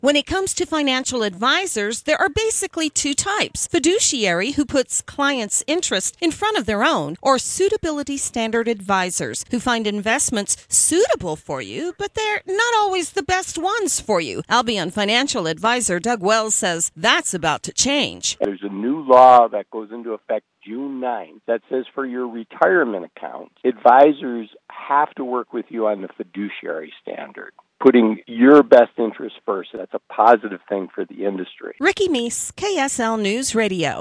When it comes to financial advisors, there are basically two types: fiduciary, who puts clients' interest in front of their own, or suitability standard advisors, who find investments suitable for you, but they're not always the best ones for you. Albion financial advisor Doug Wells says that's about to change. There's a new law that goes into effect June 9th that says for your retirement account, advisors have to work with you on the fiduciary standard, putting your best interest first. That's a positive thing for the industry. Ricky Meese, KSL News Radio.